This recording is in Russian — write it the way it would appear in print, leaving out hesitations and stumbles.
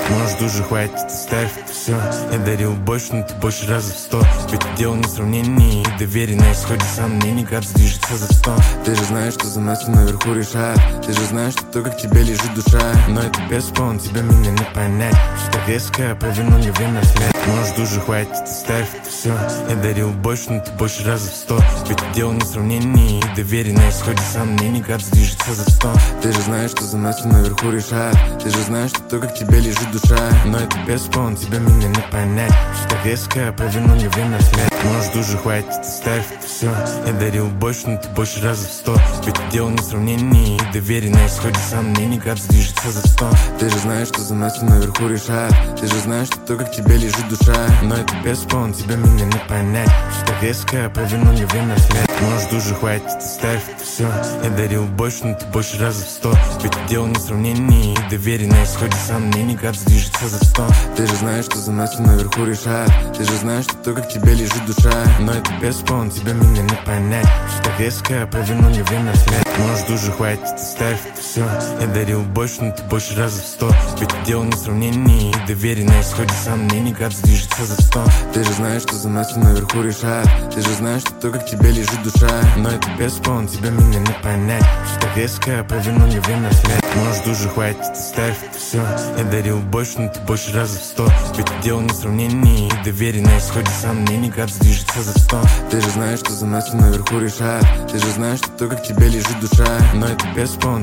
Может уже хватит, оставь это все. Я дарил больше, но ты больше раза в 100. Ведь дело не сравнение и доверие на исходе сомнений. Гад движется за 100. Ты же знаешь, что за нас все наверху решает. Ты же знаешь, что то, как тебе лежит душа. Но это бесспорно, тебя меня не понять. Что резко, повернули время след. Может уже хватит, оставь это все. Я дарил больше, но ты больше раза в 100. Ведь дело не сравнение и доверие на исходе сомнений. Гад движется за 100. Ты же знаешь, что за нас все наверху решает. Ты же знаешь, что то, как тебе лежит душа. Но это бесспорно, тебя меня не понять. Что резко, повернули время след. Может уже хватит, оставь это все. Я дарил больше, но ты больше раза в 100. Ведь дело не сравнение и доверие на исходе сомнений. Гад движется за 100. Ты же знаешь, что за нас все наверху решает. Ты же знаешь, что то, как тебе лежит душа. Но это бесспорно, тебя меня не понять. Что резко, повернули время след. Может уже хватит, оставь это все. Я дарил больше, но ты больше раза в 100. Ведь дело не сравнение и доверие на исходе сомнений. Гад движется за 100. Ты же знаешь, что за нас все наверху решает. Ты же знаешь, что то, как тебе лежит душа. Но это бесспорно, тебя меня не понять. Что резко, повернули время след. Может уже хватит, оставь это все. Я дарил больше, но ты больше раза в 100. Ведь дело не сравнение и доверие на исходе сомнений. Гад движется за 100. Ты же знаешь, что за нас все наверху решает. Ты же знаешь, что то, как тебе лежит душа. Но это бесспорно, тебя меня не понять. Что резко, повернули время след. Может уже хватит, оставь это все. Я дарил больше, но ты больше раза в 100. Ведь дело не сравнение и доверие на исходе сомнений. Гад движется за 100. Ты же знаешь, что за нас все наверху решает. Ты же знаешь, что то, как тебе лежит душа. Но это бесспорно,